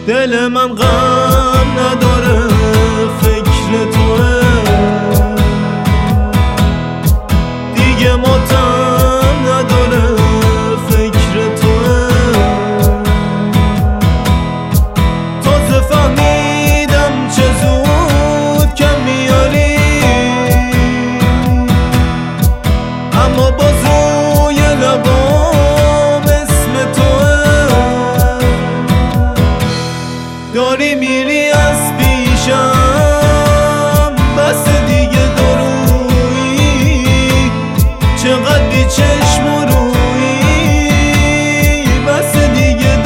دل من غم نداره فکر توه، دیگه ماتم نداره فکر توه. تازه فهمیدم چه زود کم میاری، اما باز روی لبام اسم توه. داری میری از پیشم بس دیگه درویی، چقدر بی چشم و رویی، بس دیگه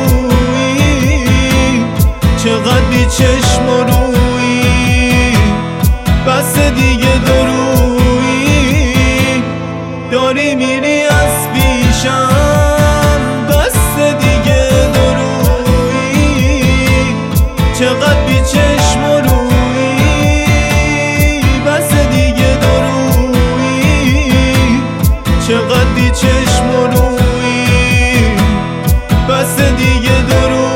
درویی، چقدر بی چشم و رویی، بس دیگه درویی. داری میری از پیشم بس دیگه درویی، چقدر بی چشم و رویی، بس دیگه درویی، چقدر بی چشم و رویی، بس دیگه درویی.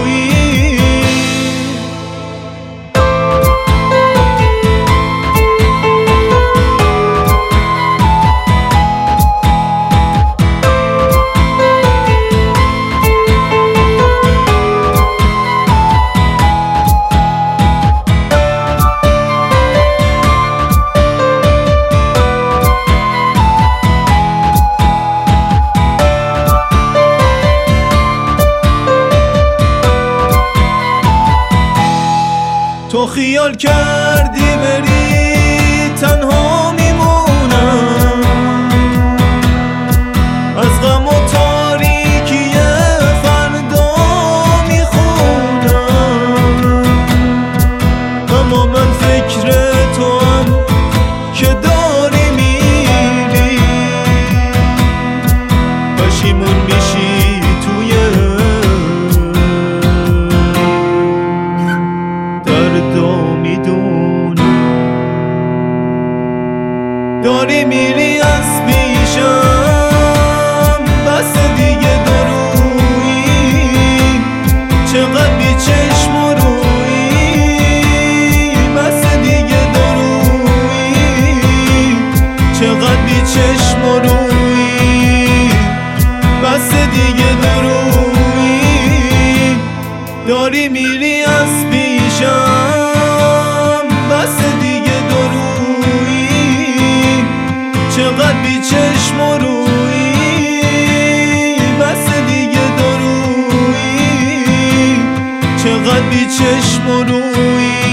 تو خیال کردی بری تنها میمونم، از غم و تاریکی فردا میخونم. اما من فکر تو هم که داری میری، پشیمون میشی توی دردو میدونم. داری میری از پیشم بس دیگه درویی، چقدر بی چشم و رویی، بس دیگه درویی، چقدر بی چشم و رویی، بس دیگه درویی. داری میری از پیشم بس دیگه درویی، چقدر بی چشم و رویی، بس دیگه درویی، چقدر بی چشم و رویی.